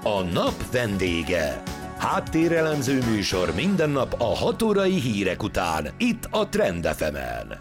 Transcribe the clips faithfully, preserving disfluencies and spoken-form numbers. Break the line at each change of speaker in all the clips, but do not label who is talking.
A nap vendége. Háttérelemző műsor minden nap a hat órai hírek után, itt a Trend ef emen.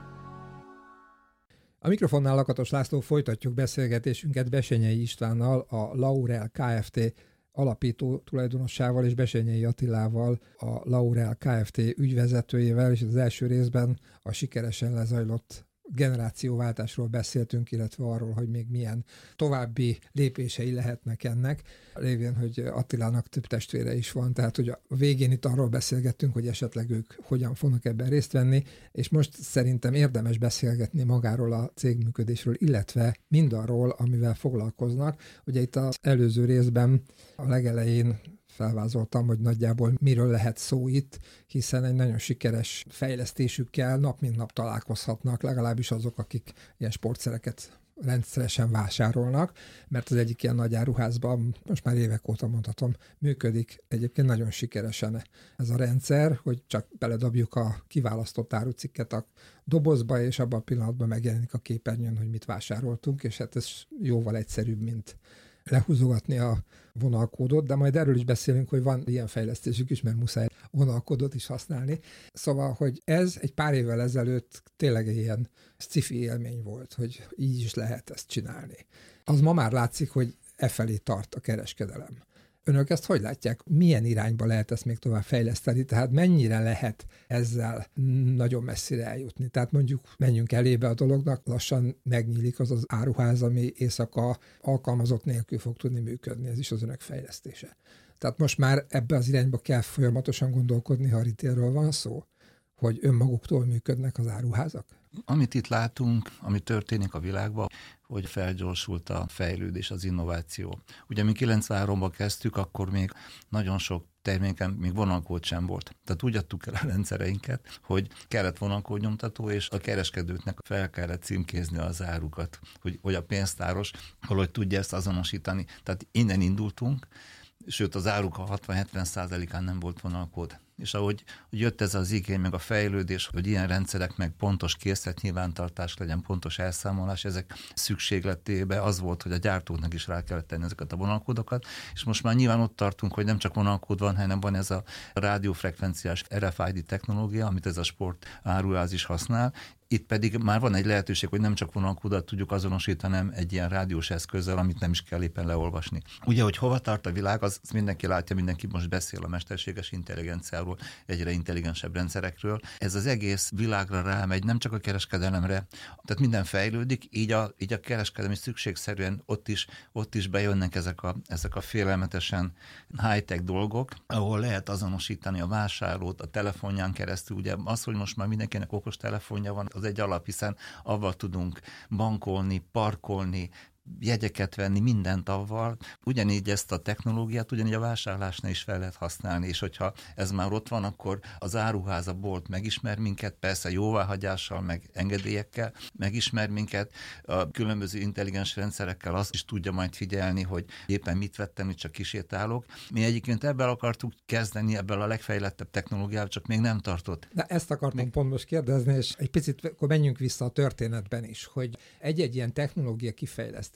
A mikrofonnál Lakatos László, folytatjuk beszélgetésünket Bessenyei Istvánnal, a Laurel Kft. Alapító tulajdonossával, és Bessenyei Attilával, a Laurel Kft. Ügyvezetőjével, és az első részben a sikeresen lezajlott generációváltásról beszéltünk, illetve arról, hogy még milyen további lépései lehetnek ennek. Lévén, hogy Attilának több testvére is van, tehát hogy a végén itt arról beszélgettünk, hogy esetleg ők hogyan fognak ebben részt venni, és most szerintem érdemes beszélgetni magáról a cégműködésről, illetve mindarról, amivel foglalkoznak. Ugye itt az előző részben a legelején felvázoltam, hogy nagyjából miről lehet szó itt, hiszen egy nagyon sikeres fejlesztésükkel nap mint nap találkozhatnak, legalábbis azok, akik ilyen sportszereket rendszeresen vásárolnak, mert az egyik ilyen nagy áruházban, most már évek óta mondhatom, működik egyébként nagyon sikeresen ez a rendszer, hogy csak beledobjuk a kiválasztott árucikket a dobozba, és abban a pillanatban megjelenik a képernyőn, hogy mit vásároltunk, és hát ez jóval egyszerűbb, mint lehúzogatni a vonalkódot, de majd erről is beszélünk, hogy van ilyen fejlesztésük is, mert muszáj vonalkódot is használni. Szóval, hogy ez egy pár évvel ezelőtt tényleg egy ilyen sci-fi élmény volt, hogy így is lehet ezt csinálni. Az ma már látszik, hogy e felé tart a kereskedelem. Önök ezt hogy látják? Milyen irányba lehet ezt még tovább fejleszteni? Tehát mennyire lehet ezzel nagyon messzire eljutni? Tehát mondjuk menjünk elébe a dolognak, lassan megnyílik az az áruház, ami éjszaka alkalmazott nélkül fog tudni működni. Ez is az önök fejlesztése. Tehát most már ebbe az irányba kell folyamatosan gondolkodni, ha retailről van szó, hogy önmaguktól működnek az áruházak?
Amit itt látunk, ami történik a világban, hogy felgyorsult a fejlődés, az innováció. Ugye mi kilencvenháromban kezdtük, akkor még nagyon sok terméken még vonalkód sem volt. Tehát úgy adtuk el a rendszereinket, hogy kellett vonalkódnyomtató, és a kereskedőknek fel kellett címkézni az árukat, hogy, hogy a pénztáros valahogy tudja ezt azonosítani. Tehát innen indultunk, sőt az áruk a hatvan-hetven százalékán nem volt vonalkód. És ahogy jött ez az igény, meg a fejlődés, hogy ilyen rendszerek, meg pontos készletnyilvántartás legyen, pontos elszámolás, ezek szükségletébe az volt, hogy a gyártóknak is rá kellett tenni ezeket a vonalkódokat, és most már nyilván ott tartunk, hogy nem csak vonalkód van, hanem van ez a rádiófrekvenciás er ef i dé technológia, amit ez a sport áruház is használ. Itt pedig már van egy lehetőség, hogy nem csak vonalkódat tudjuk azonosítani, hanem egy ilyen rádiós eszközzel, amit nem is kell éppen leolvasni. Ugye, hogy hova tart a világ, az mindenki látja, mindenki most beszél a mesterséges intelligenciáról, egyre intelligensebb rendszerekről. Ez az egész világra rámegy, nem csak a kereskedelemre, tehát minden fejlődik, így a, így a kereskedelmi szükségszerűen ott is, ott is bejönnek ezek a, ezek a félelmetesen high-tech dolgok, ahol lehet azonosítani a vásárlót a telefonján keresztül. Ugye az, hogy most már mindenkinek okos telefonja van, az egy alap, hiszen avval tudunk bankolni, parkolni, jegyeket venni, mindent avval. Ugyanígy ezt a technológiát, ugyanígy a vásárlásnál is fel lehet használni, és hogyha ez már ott van, akkor az áruház, a bolt megismer minket, persze jóváhagyással, meg engedélyekkel megismer minket, a különböző intelligens rendszerekkel azt is tudja majd figyelni, hogy éppen mit vettem, hogy csak kisétálok. Mi egyébként ebből akartuk kezdeni, ebből a legfejlettebb technológiával, csak még nem tartott.
De ezt akartam még pont most kérdezni, és egy picit akkor menjünk vissza a történetben is, hogy egy-egy ilyen technológia kifejlesztés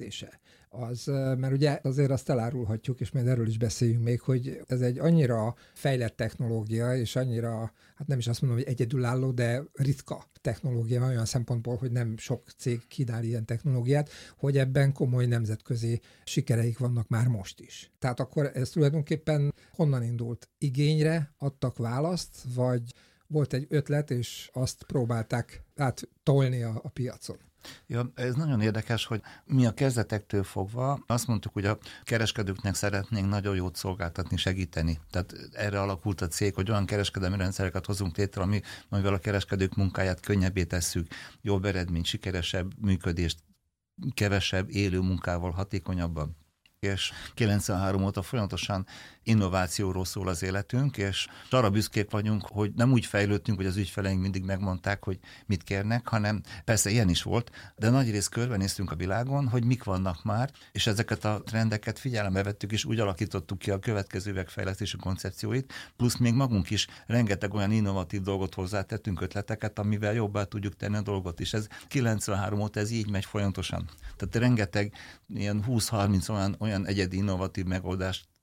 az, mert ugye azért azt elárulhatjuk, és majd erről is beszéljünk még, hogy ez egy annyira fejlett technológia, és annyira, hát nem is azt mondom, hogy egyedülálló, de ritka technológia olyan szempontból, hogy nem sok cég kínál ilyen technológiát, hogy ebben komoly nemzetközi sikereik vannak már most is. Tehát akkor ez tulajdonképpen honnan indult? Igényre adtak választ, vagy volt egy ötlet, és azt próbálták áttolni a, a piacon?
Ja, ez nagyon érdekes, hogy mi a kezdetektől fogva azt mondtuk, hogy a kereskedőknek szeretnénk nagyon jót szolgáltatni, segíteni. Tehát erre alakult a cég, hogy olyan kereskedelmi rendszereket hozunk létre, ami, amivel a kereskedők munkáját könnyebbé tesszük, jobb eredményt, sikeresebb működést, kevesebb élő munkával, hatékonyabban. És kilencvenhárom óta folyamatosan innovációról szól az életünk, és arra büszkék vagyunk, hogy nem úgy fejlődtünk, hogy az ügyfeleink mindig megmondták, hogy mit kérnek, hanem persze ilyen is volt, de nagyrészt körbenéztünk a világon, hogy mik vannak már, és ezeket a trendeket figyelembe vettük, és úgy alakítottuk ki a következő üvegfejlesztési koncepcióit, plusz még magunk is rengeteg olyan innovatív dolgot hozzátettünk, ötleteket, amivel jobbá tudjuk tenni a dolgot, és ez kilencvenhárom óta ez így megy folyamatosan. Tehát rengeteg ilyen húsz-harminc olyan, olyan egyedi innovatív megoldást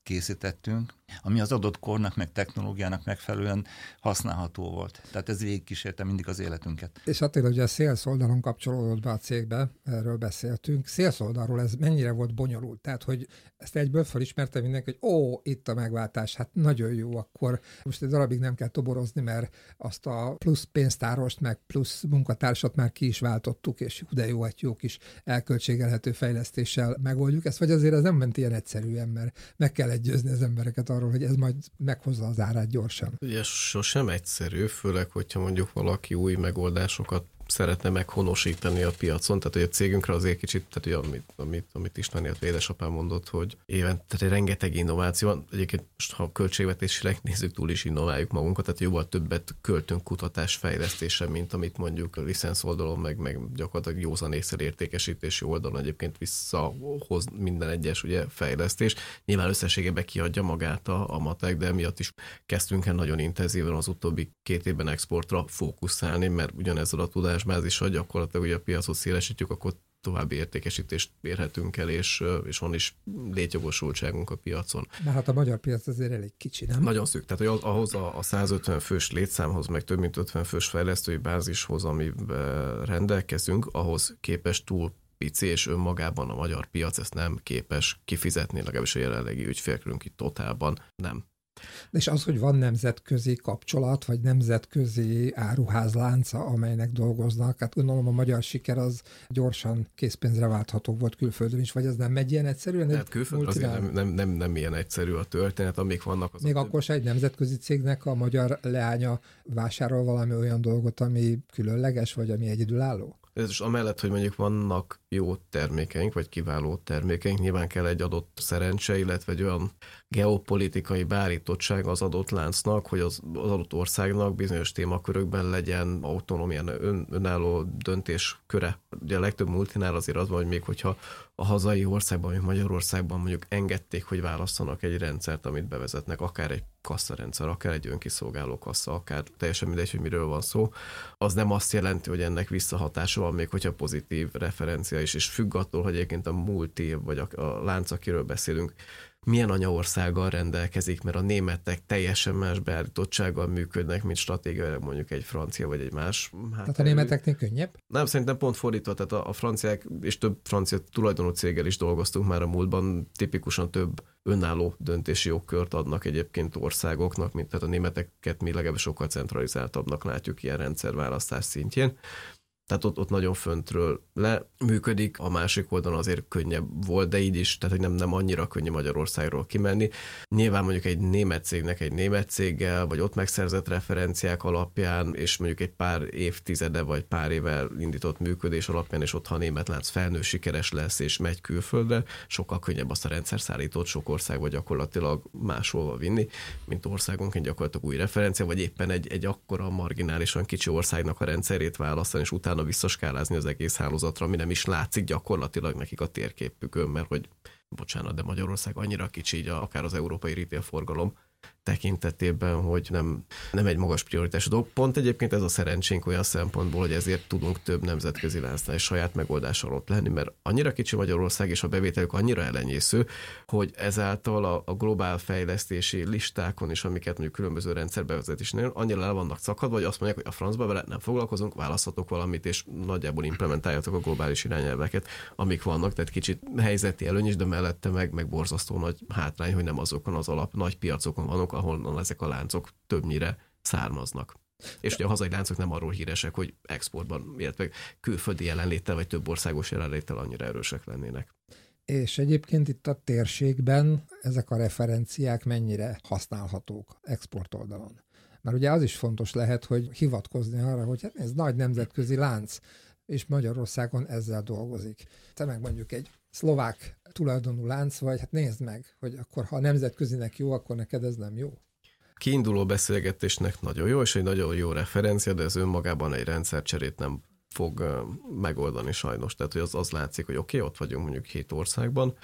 készítettünk, ami az adott kornak, meg technológiának megfelelően használható volt. Tehát ez végigkísérte mindig az életünket.
És Attila, ugye a sales oldalon kapcsolódott be a cégbe, erről beszéltünk. Sales oldalról ez mennyire volt bonyolult? Tehát, hogy ezt egyből felismerte mindenki, hogy ó, itt a megváltás, hát nagyon jó, akkor most egy darabig nem kell toborozni, mert azt a plusz pénztárost, meg plusz munkatársat már ki is váltottuk, és de jó, egy jó kis elköltségelhető fejlesztéssel megoldjuk ezt, vagy azért ez nem ment ilyen egyszerűen, mert meg kell győzni az embereket arról, hogy ez majd meghozza az árát gyorsan.
Ugye sosem egyszerű, főleg, hogyha mondjuk valaki új megoldásokat szeretne meghonosítani a piacon, tehát hogy a cégünkre azért kicsit, tehát ugye, amit, amit, amit István, illetve édesapám mondott, hogy éven, tehát rengeteg innováció van, egyébként most, ha költségvetésileg nézzük, túl is innováljuk magunkat, tehát jóval többet költünk kutatás fejlesztésre, mint amit mondjuk a licensz oldalon, meg, meg gyakorlatilag józan észre értékesítési oldalon egyébként visszahoz minden egyes ugye, fejlesztés. Nyilván összességében kiadja magát a, a matek, de emiatt is kezdtünk el nagyon intenzíven az utóbbi két évben exportra fókuszálni, mert ugyanezzel a tudásbázissal gyakorlatilag ugye a piacot szélesítjük, akkor további értékesítést érhetünk el, és, és van is létjogosultságunk a piacon.
Mert hát a magyar piac azért elég kicsi, nem?
Nagyon szűk. Tehát hogy ahhoz a, a százötven fős létszámhoz, meg több mint ötven fős fejlesztői bázishoz, amiben rendelkezünk, ahhoz képest túl pici, és önmagában a magyar piac ezt nem képes kifizetni, legalábbis a jelenlegi ügyfélkörünk itt totálban nem.
És az, hogy van nemzetközi kapcsolat, vagy nemzetközi áruházlánca, amelynek dolgoznak, hát gondolom a magyar siker az gyorsan készpénzre váltható volt külföldön is, vagy ez nem megy ilyen egyszerűen?
Tehát külföldön azért nem, nem, nem, nem ilyen egyszerű a történet, amik vannak. Az
Még
a
akkor se egy nemzetközi cégnek a magyar leánya vásárol valami olyan dolgot, ami különleges, vagy ami egyedülálló?
Ez is amellett, hogy mondjuk vannak jó termékeink, vagy kiváló termékeink, nyilván kell egy adott szerencse, illetve egy olyan geopolitikai beállítottság az adott láncnak, hogy az, az adott országnak bizonyos témakörökben legyen autonómián ön, önálló döntésköre. Ugye a legtöbb multinál azért az van, hogy még hogyha a hazai országban, vagy Magyarországban mondjuk engedték, hogy válasszanak egy rendszert, amit bevezetnek, akár egy kassarendszer, akár egy önkiszolgáló kassa, akár teljesen mindegy, hogy miről van szó, az nem azt jelenti, hogy ennek visszahatása van, még hogyha pozitív referencia is, és függ attól, hogy egyébként a multi, vagy a, a lánc, akiről beszélünk, milyen anyaországgal rendelkezik, mert a németek teljesen más beállítottsággal működnek, mint stratégiailag mondjuk egy francia vagy egy más. Hát,
tehát a németeknél könnyebb?
Nem, szerintem pont fordítva, tehát a, a franciák és több francia tulajdonú céggel is dolgoztunk már a múltban, tipikusan több önálló döntési jogkört adnak egyébként országoknak, mint tehát a németeket mi legalább sokkal centralizáltabbnak látjuk ilyen rendszerválasztás szintjén. Tehát ott, ott nagyon föntről le működik, a másik oldalon azért könnyebb volt, de így is, tehát hogy nem, nem annyira könnyű Magyarországról kimenni. Nyilván mondjuk egy német cégnek egy német céggel, vagy ott megszerzett referenciák alapján, és mondjuk egy pár évtizede, vagy pár éve indított működés alapján, és ott ha a német lánc felnő, sikeres lesz, és megy külföldre, sokkal könnyebb azt a rendszerszállítót sok országba gyakorlatilag máshol vinni, mint országonként gyakorlatilag új referencia, vagy éppen egy, egy akkora marginálisan kicsi országnak a rendszerét választani, és utána visszaskálázni az egész hálózatra, ami nem is látszik gyakorlatilag nekik a térképükön, mert hogy, bocsánat, de Magyarország annyira kicsi, így akár az európai retail forgalom tekintetében, hogy nem, nem egy magas prioritású dolog. Pont egyébként ez a szerencsénk olyan szempontból, hogy ezért tudunk több nemzetközi láncnál és saját megoldással ott lenni, mert annyira kicsi Magyarország és a bevételük annyira elenyésző, hogy ezáltal a, a globál fejlesztési listákon is, amiket mondjuk különböző rendszerbevezetésnél annyira le vannak szakadva, hogy azt mondják, hogy a francba vele nem foglalkozunk, választhatok valamit, és nagyjából implementáljatok a globális irányelveket, amik vannak, tehát kicsit helyzeti előny is, de mellette meg, meg borzasztó nagy hátrány, hogy nem azokon az alap nagy piacokon vannak, ahonnan ezek a láncok többnyire származnak. És ugye a hazai láncok nem arról híresek, hogy exportban, illetve külföldi jelenléttel, vagy több országos jelenléttel annyira erősek lennének.
És egyébként itt a térségben ezek a referenciák mennyire használhatók export oldalon? Mert ugye az is fontos lehet, hogy hivatkozni arra, hogy hát ez nagy nemzetközi lánc, és Magyarországon ezzel dolgozik. Te meg mondjuk egy szlovák tulajdonú lánc vagy, hát nézd meg, hogy akkor ha a nemzetközinek jó, akkor neked ez nem jó.
Kiinduló beszélgetésnek nagyon jó, és egy nagyon jó referencia, de ez önmagában egy rendszercserét nem fog megoldani sajnos. Tehát, hogy az, az látszik, hogy oké, okay, ott vagyunk mondjuk hét országban,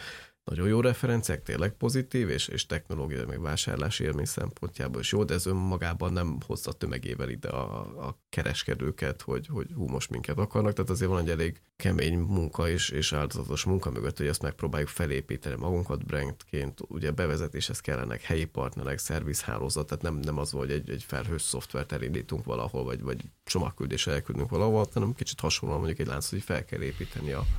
nagyon jó referenciák, tényleg pozitív, és, és technológiai meg vásárlási élmény szempontjából is jó, de ez önmagában nem hozza tömegével ide a, a kereskedőket, hogy, hogy hú, most minket akarnak, tehát azért van egy elég kemény munka és, és áldozatos munka mögött, hogy ezt megpróbáljuk felépíteni magunkat brandként, ugye bevezetéshez kellenek helyi partnerek, szervizhálózat, tehát nem, nem az, hogy egy, egy felhős szoftvert elindítunk valahol, vagy, vagy csomagküldésre elküldünk valahol, hanem kicsit hasonlóan mondjuk egy lánc, hogy fel kell építeni a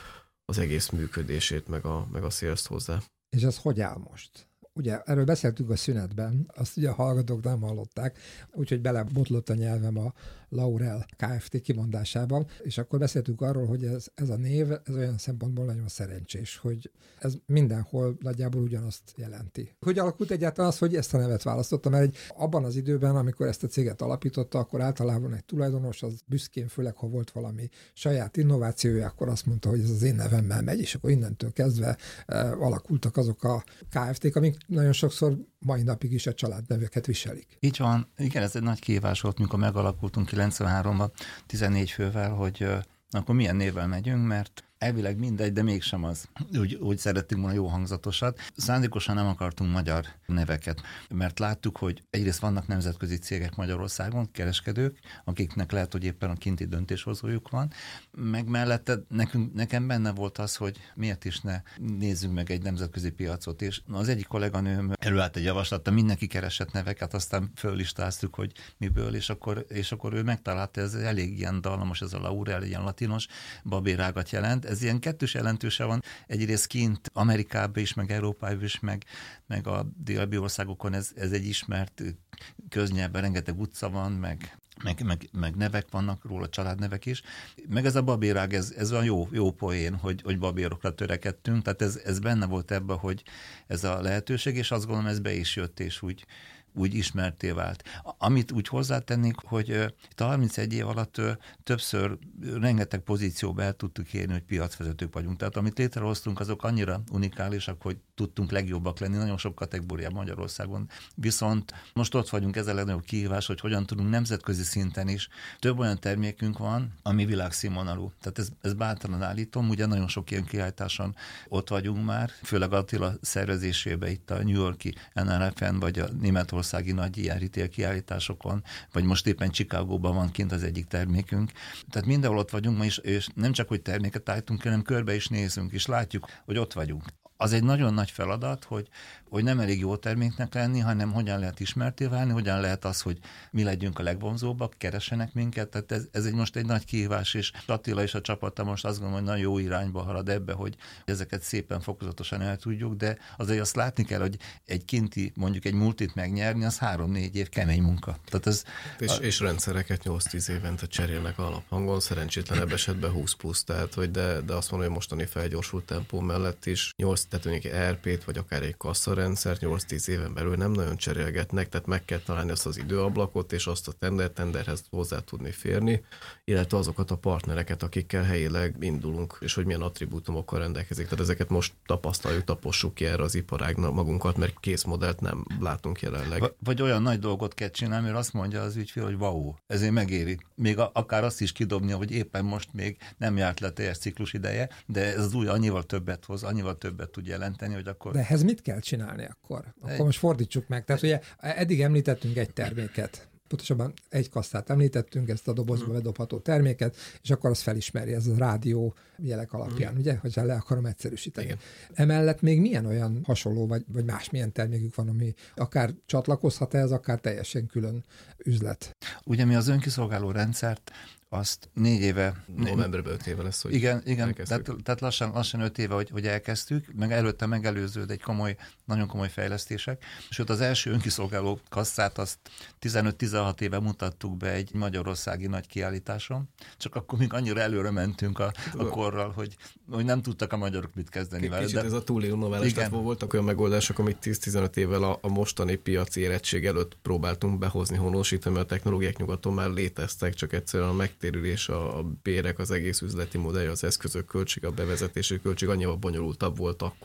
az egész működését, meg a, meg a sales hozzá.
És ez hogy áll most? Ugye erről beszéltünk a szünetben, azt ugye a hallgatók nem hallották, úgyhogy belebotlott a nyelvem a Laurel Kft. Kimondásában, és akkor beszéltünk arról, hogy ez, ez a név, ez olyan szempontból nagyon szerencsés, hogy ez mindenhol nagyjából ugyanazt jelenti. Hogy alakult egyáltalán az, hogy ezt a nevet választotta, mert egy, abban az időben, amikor ezt a céget alapította, akkor általában egy tulajdonos, az büszkén, főleg ha volt valami saját innovációja, akkor azt mondta, hogy ez az én nevemmel megy, és akkor innentől kezdve e, alakultak azok a Kft-k, amik nagyon sokszor mai napig is a családneveket viselik.
Így van, igen, ez egy nagy kihívás volt, mikor megalakultunk kilencvenháromban tizennégy fővel, hogy uh, akkor milyen névvel megyünk, mert elvileg mindegy, de mégsem az. Úgy, úgy szerettünk volna jó hangzatosat. Szándékosan nem akartunk magyar neveket, mert láttuk, hogy egyrészt vannak nemzetközi cégek Magyarországon, kereskedők, akiknek lehet, hogy éppen a kinti döntéshozójuk van, meg mellette nekünk, nekem benne volt az, hogy miért is ne nézzünk meg egy nemzetközi piacot, és az egyik kolléganőm előállt egy javaslata, mindenki keresett neveket, aztán föllistáztuk, hogy miből, és akkor, és akkor ő megtalálta, ez elég ilyen dallamos, ez a Laurel, ilyen latinos, babérágat jelent. Ez ilyen kettős jelentőse van, egyrészt kint Amerikában is, meg Európában is, meg, meg a déli országokon ez, ez egy ismert köznyelvben, rengeteg utca van, meg, meg, meg, meg nevek vannak róla, családnevek is. Meg ez a babérág, ez, ez olyan jó, jó poén, hogy, hogy babérokra törekedtünk, tehát ez, ez benne volt ebben, hogy ez a lehetőség, és azt gondolom, ez be is jött, és úgy úgy ismerté vált. Amit úgy hozzátennék, hogy uh, itt a harmincegy év alatt uh, többször rengeteg pozícióba el tudtuk érni, hogy piacvezetők vagyunk. Tehát amit létrehoztunk, azok annyira unikálisak, hogy tudtunk legjobbak lenni nagyon sok kategóriában Magyarországon. Viszont most ott vagyunk, ez a legnagyobb kihívás, hogy hogyan tudunk nemzetközi szinten is. Több olyan termékünk van, ami világszínvonalú. Tehát ez, ez bátran állítom, ugye nagyon sok ilyen kiállításon ott vagyunk már, főleg Attila szervezésében itt a New York-i en er ef-en, vagy a németországi nagy ilyen retail kiállításokon, vagy most éppen Chicagóban van kint az egyik termékünk. Tehát mindenhol ott vagyunk ma is, és nem csak, hogy terméket állítunk, hanem körbe is nézünk, és látjuk, hogy ott vagyunk. Az egy nagyon nagy feladat, hogy, hogy nem elég jó terméknek lenni, hanem hogyan lehet ismerté válni, hogyan lehet az, hogy mi legyünk a legvonzóbbak, keressenek minket. Tehát ez, ez egy most egy nagy kihívás, és Attila és a csapata most azt gondolom, hogy nagyon jó irányba halad ebbe, hogy ezeket szépen fokozatosan el tudjuk, de azért azt látni kell, hogy egy kinti, mondjuk egy multit megnyerni, az három-négy év kemény munka. Tehát ez,
és, a... és rendszereket nyolc-tíz évente cserélnek alaphangon, szerencsétlenebb esetben húsz plusz, tehát hogy de, de azt mondom, hogy mostani felgyorsult tempó mellett is nyolc, tehát mondjuk egy é er pét, vagy akár egy kasszarendszert nyolc-tíz éven belül nem nagyon cserélgetnek, tehát meg kell találni azt az időablakot, és azt a tender, tenderhez hozzá tudni férni, illetve azokat a partnereket, akikkel helyileg indulunk, és hogy milyen attribútumokkal rendelkezik. Tehát ezeket most tapasztaljuk, tapossuk ki erre az iparágnak magunkat, mert kész modellt nem látunk jelenleg.
Vagy olyan nagy dolgot kell csinálni, mert azt mondja az ügyfél, hogy wow, ezért megéri. Még a, akár azt is kidobni, hogy éppen most még nem járt le teljes ciklus ideje, de ez az új annyival többet hoz, annyival többet tud jelenteni, hogy akkor...
De ehhez mit kell csinálni akkor? Akkor egy... most fordítsuk meg. Tehát ugye eddig említettünk egy terméket. Pontosabban egy kasszát említettünk, ezt a dobozba bedobható terméket, és akkor az felismeri, ez a rádió jelek alapján, mm. ugye, hogyha le akarom egyszerűsíteni. Igen. Emellett még milyen olyan hasonló, vagy, vagy más milyen termékük van, ami akár csatlakozhat ehhez, akár teljesen külön üzlet?
Ugye mi az önkiszolgáló rendszert azt négy éve...
Novemberben öt éve lesz, hogy
Igen, igen tehát, tehát lassan, lassan öt éve, hogy, hogy elkezdtük, meg előtte megelőződ egy komoly, nagyon komoly fejlesztések, sőt az első önkiszolgáló kasszát azt tizenöt-tizenhat éve mutattuk be egy magyarországi nagy kiállításon, csak akkor még annyira előre mentünk a, a korral, hogy, hogy nem tudtak a magyarok mit kezdeni vele.
Kicsit de... ez a túlinnoválás, tehát voltak olyan megoldások, amit tíz-tizenöt évvel a, a mostani piaci érettség előtt próbáltunk behozni, honosítani, mert a technológiák nyugaton már léteztek, csak egyszerűen a megtérülés, a bérek, az egész üzleti modell, az eszközök költség, a bevezetési költség annyival bonyolultabb volt akkor,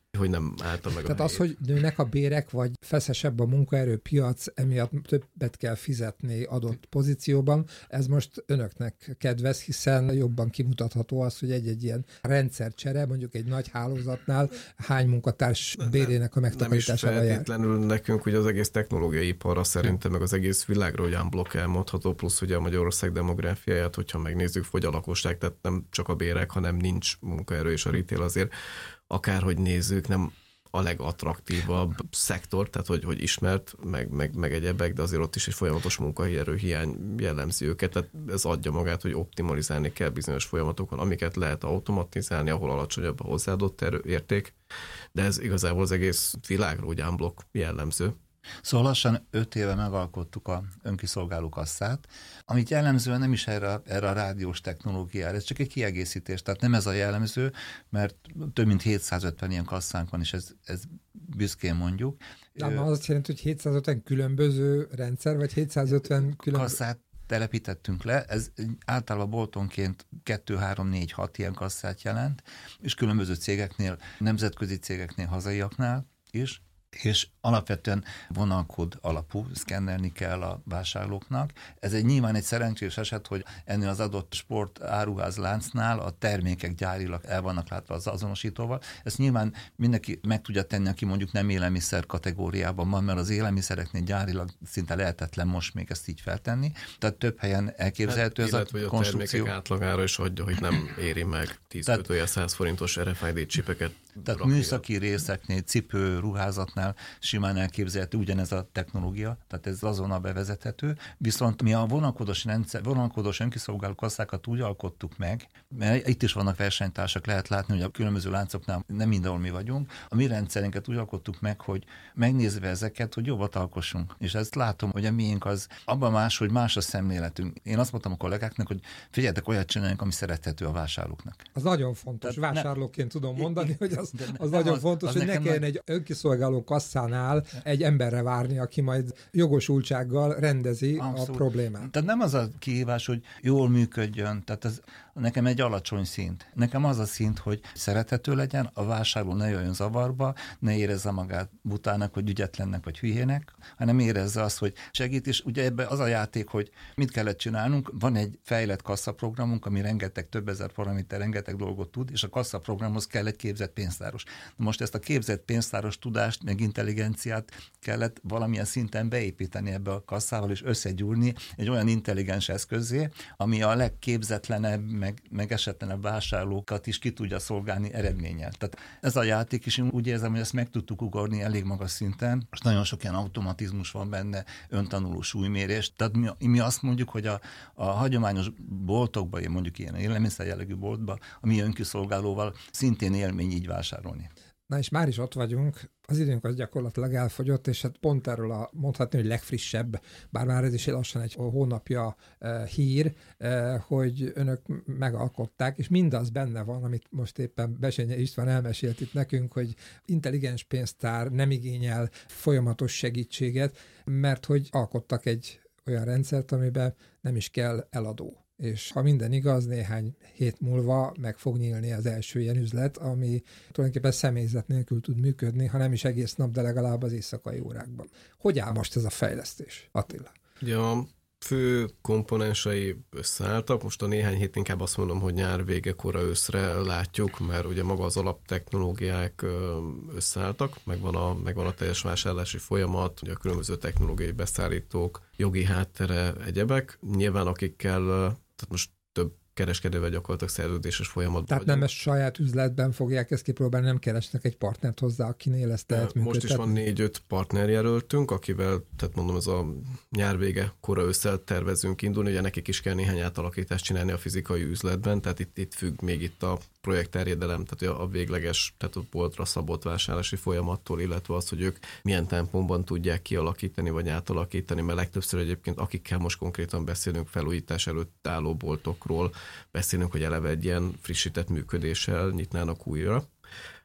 hogy nem állta meg.
Tehát
a
az, hogy nőnek a bérek, vagy feszesebb a munkaerőpiac, emiatt többet kell fizetni adott pozícióban, ez most önöknek kedvez, hiszen jobban kimutatható az, hogy egy-egy ilyen rendszercsere, mondjuk egy nagy hálózatnál hány munkatárs bérének a megtakarításával jár.
Nem is feltétlenül nekünk, hogy az egész technológiai iparra szerintem, meg az egész világra olyan blokk elmondható, plusz ugye a Magyarország demográfiáját, hogyha megnézzük, hogy a lakosság, tehát nem csak a bérek, hanem nincs munkaerő, és a retail azért akárhogy nézzük, nem a legattraktívabb szektor, tehát hogy, hogy ismert, meg, meg, meg egyebek, de azért ott is egy folyamatos munkaerő hiány jellemzi őket, tehát ez adja magát, hogy optimalizálni kell bizonyos folyamatokon, amiket lehet automatizálni, ahol alacsonyabb a hozzáadott erő, érték, de ez igazából az egész világra úgy unblock jellemző.
Szóval lassan öt éve megalkottuk a önkiszolgáló kasszát, amit jellemzően nem is erre, erre a rádiós technológiára, ez csak egy kiegészítés, tehát nem ez a jellemző, mert több mint hétszázötven ilyen kasszánk van, és ez, ez büszkén mondjuk.
Nem, az azt jelenti, hogy hétszázötven különböző rendszer, vagy hétszázötven különböző...
Kasszát telepítettünk le, ez általában boltonként kettő, három, négy, hat ilyen kasszát jelent, és különböző cégeknél, nemzetközi cégeknél, hazaiaknál is, és alapvetően vonalkód alapú, szkennelni kell a vásárlóknak. Ez egy nyilván egy szerencsés eset, hogy ennél az adott sport áruház láncnál a termékek gyárilag el vannak látva az azonosítóval. Ezt nyilván mindenki meg tudja tenni, aki mondjuk nem élelmiszer kategóriában van, mert az élelmiszereknél gyárilag szinte lehetetlen most még ezt így feltenni. Tehát több helyen elképzelhető hát, ez a konstrukció. A termékek
átlagára is hagyja, hogy nem éri meg tíz kötője száz forintos er ef i dé csipeket.
Tehát műszaki részeknél, cipő, ruházatnál simán elképzelhető ugyanez a technológia, tehát ez azonnal bevezethető, viszont mi a vonalkódos rendszer, vonalkódos önkiszolgáló kasszákat úgy alkottuk meg, mert itt is vannak versenytársak, lehet látni, hogy a különböző láncoknál nem mindenhol mi vagyunk, a mi rendszerünket úgy alkottuk meg, hogy megnézve ezeket, hogy jobbat alkossunk. És ezt látom, hogy a miénk az abban más, hogy más a szemléletünk. Én azt mondtam a kollégáknak, hogy figyeljetek, olyat csináljunk, ami szerethető a vásárlóknak.
Az nagyon fontos. Tehát vásárlóként ne, tudom mondani, hogy az, az nagyon az, fontos, az hogy ne kelljen egy önkiszolgáló kasszánál egy emberre várni, aki majd jogosultsággal rendezi Abszolút. a problémát.
Tehát nem az a kihívás, hogy jól működjön, tehát ez nekem egy alacsony szint. Nekem az a szint, hogy szerethető legyen, a vásárló ne jöjjön zavarba, ne érezze magát butának, vagy ügyetlennek, vagy hülyének, hanem érezze azt, hogy segít, és ugye ebben az a játék, hogy mit kellett csinálnunk, van egy fejlett kasszaprogramunk, ami rengeteg, több ezer paraméter, rengeteg dolgot tud, és a kasszaprogramhoz kell egy képzett pénztáros. Most ezt a képzett pénztáros tudást, meg intelligenciát kellett valamilyen szinten beépíteni ebbe a kasszával, és összegyúrni egy olyan intelligens eszközé, ami a legképzetlenebb, meg, meg esetlenebb vásárlókat is ki tudja szolgálni eredménnyel. Tehát ez a játék is, én úgy érzem, hogy ezt meg tudtuk ugorni elég magas szinten, és nagyon sok ilyen automatizmus van benne, öntanuló súlymérés. Tehát mi, mi azt mondjuk, hogy a, a hagyományos boltokban, mondjuk ilyen élelmiszer jellegű boltban, a mi önkiszolgálóval szintén élmény így vásárolni.
Na és már is ott vagyunk, az időnk az gyakorlatilag elfogyott, és hát pont erről a mondhatni, hogy legfrissebb, bár már ez is lassan egy hónapja uh, hír, uh, hogy önök megalkották, és mindaz benne van, amit most éppen Besényei István elmesélt itt nekünk, hogy intelligens pénztár nem igényel folyamatos segítséget, mert hogy alkottak egy olyan rendszert, amiben nem is kell eladó. És ha minden igaz, néhány hét múlva meg fog nyílni az első ilyen üzlet, ami tulajdonképpen személyzet nélkül tud működni, ha nem is egész nap, de legalább az éjszakai órákban. Hogy áll most ez a fejlesztés, Attila?
Ja, fő komponensei összeálltak. Most a néhány hét inkább azt mondom, hogy nyár vége, kora őszre látjuk, mert ugye maga az alaptechnológiák összeálltak, megvan a, megvan a teljes vásárlási folyamat, ugye a különböző technológiai beszállítók, jogi háttere, egyebek. Nyilván akikkel, tehát most több kereskedővel gyakorlatilag szerződéses folyamatban
Tehát
vagyunk.
nem ezt saját üzletben fogják ezt kipróbálni, nem keresnek egy partnert hozzá, akinél ezt lehet működtetni.
Most is van négy-öt partnerjelöltünk, akivel, tehát mondom, ez a nyár vége, kora ősszel tervezünk indulni, ugye nekik is kell néhány átalakítást csinálni a fizikai üzletben, tehát itt, itt függ még itt a projektterjedelem, tehát a végleges, tehát a boltra szabott vásárlási folyamattól, illetve az, hogy ők milyen tempóban tudják kialakítani vagy átalakítani, mert legtöbbször egyébként akikkel most konkrétan beszélünk felújítás előtt álló boltokról, beszélünk, hogy eleve egy ilyen frissített működéssel nyitnának újra.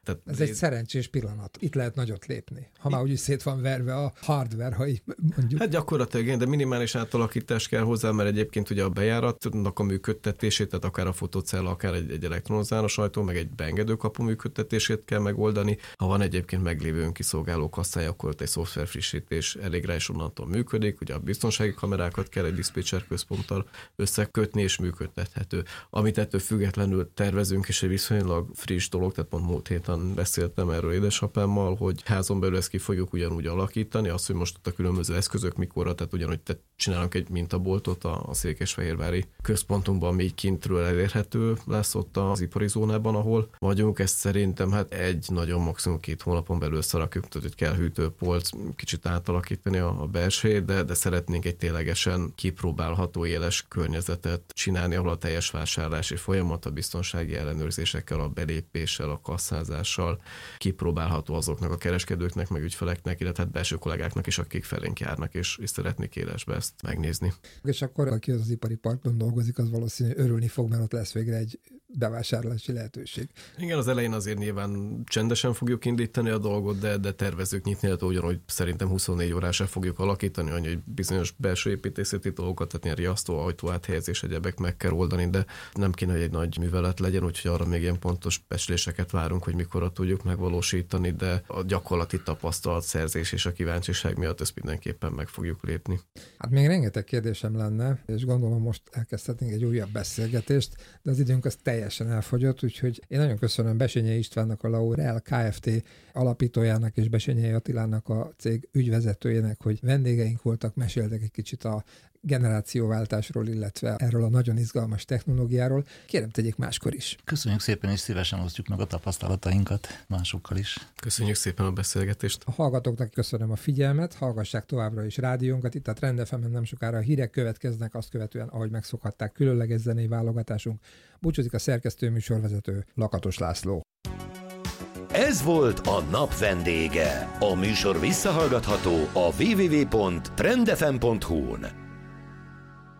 Tehát
Ez egy szerencsés pillanat. Itt lehet nagyot lépni. Ha már úgyis szét van verve a hardware, ha így mondjuk.
Hát gyakorlatilag igen, de minimális átalakítás kell hozzá, mert egyébként ugye a bejáratnak a működtetését, tehát akár a fotocella, akár egy, egy elektronos záros ajtó, meg egy beengedőkapu működtetését kell megoldani. Ha van egyébként meglévő önkiszolgáló kasszája, akkor ott egy szoftver frissítés elég rá, és onnantól működik. Ugye a biztonsági kamerákat kell egy diszpécser központtal összekötni, és működtethető. Amit ettől függetlenül tervezünk, és egy viszonylag friss dolog, tehát pont múlt héten beszéltem erről édesapámmal, hogy házon belül ezt ki fogjuk ugyanúgy alakítani, azt, hogy most ott a különböző eszközök mikorra, tehát ugyanúgy te csinálunk egy mintaboltot a, a székesfehérvári központunkban, ami kintről elérhető lesz ott az ipari zónában, ahol vagyunk. Ezt szerintem hát egy, nagyon maximum két hónapon belül összerakjuk, tehát hogy kell hűtőpolc, kicsit átalakítani a, a belsejét, de, de szeretnénk egy ténylegesen kipróbálható éles környezetet csinálni, ahol a teljes vásárlási folyamat a biztonsági ellenőrzésekkel, a belépéssel, a kasszázással kipróbálható azoknak a kereskedőknek, meg ügyfeleknek, illetve hát belső kollégáknak is, akik felénk járnak, és, és szeretnék élesbe ezt megnézni.
És akkor aki az ipari parkban dolgozik, az valószínűleg örülni fog, mert ott lesz végre egy bevásárlási lehetőség.
Igen, az elején azért nyilván csendesen fogjuk indítani a dolgot, de, de tervezzük nyitni, illetve ugyanúgy szerintem huszonnégy órásra fogjuk alakítani, hogy bizonyos belső építészeti dolgokat, tehát ilyen riasztó, ajtó áthelyezés, egyebek meg kell oldani, de nem kéne, hogy egy nagy művelet legyen, úgyhogy arra még ilyen pontos becsléseket várunk, hogy mikorra tudjuk megvalósítani, de a gyakorlati tapasztalatszerzés és a kíváncsiság miatt ezt mindenképpen meg fogjuk lépni.
Hát még rengeteg kérdésem lenne, és gondolom most elkezdhetnénk egy újabb beszélgetést, de az időnk az teljesen elfogyott, úgyhogy én nagyon köszönöm Bessenyei Istvánnak, a Laurel Kft. Alapítójának és Bessenyei Attilának, a cég ügyvezetőjének, hogy vendégeink voltak, meséltek egy kicsit a generációváltásról, illetve erről a nagyon izgalmas technológiáról. Kérem, tegyék máskor is.
Köszönjük szépen, és szívesen osztjuk meg a tapasztalatainkat másokkal is.
Köszönjük szépen a beszélgetést.
A hallgatóknak köszönöm a figyelmet, hallgassák továbbra is rádiónkat. Itt a Trend ef emen nem sokára a hírek következnek, azt követően, ahogy megszokhatták, különleges zenei válogatásunk. Búcsúzik a szerkesztő műsorvezető Lakatos László.
Ez volt a nap vendége. A műsor visszahallgatható a double-u double-u double-u pont trend f m pont hu-n.